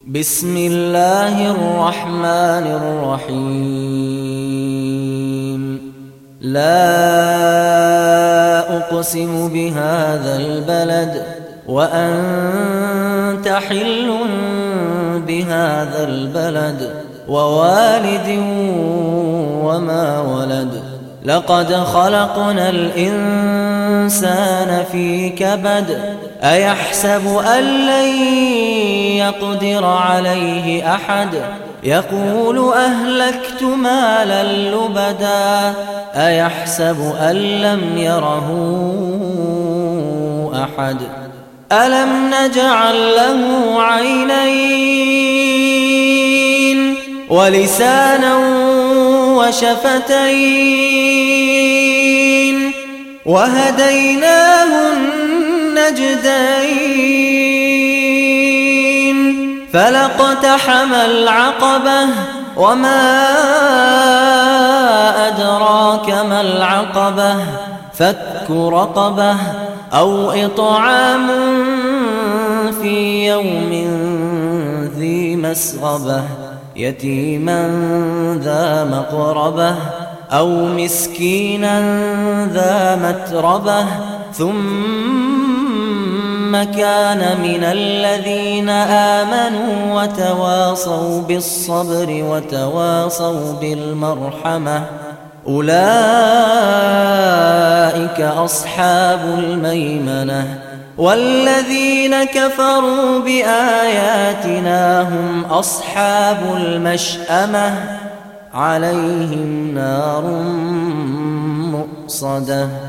بسم الله الرحمن الرحيم لا أقسم بهذا البلد وأنت حل بهذا البلد ووالد وما ولد لقد خلقنا الإنسان في كبد أيحسب أن لن يقدر عليه أحد يقول أهلكت مالا لبدا أيحسب أن لم يره أحد ألم نجعل له عينين ولسانا وشفتين وهديناه النجدين فلاقتحم العقبة وما أدراك ما العقبة فك رقبة أو إطعام في يوم ذي مسغبة يتيما ذا مقربة أو مسكينا ذا متربة ثم كان من الذين آمنوا وتواصوا بالصبر وتواصوا بالمرحمة أولئك أصحاب الميمنة والذين كفروا بآياتنا هم أصحاب المشأمة عليهم نار مؤصدة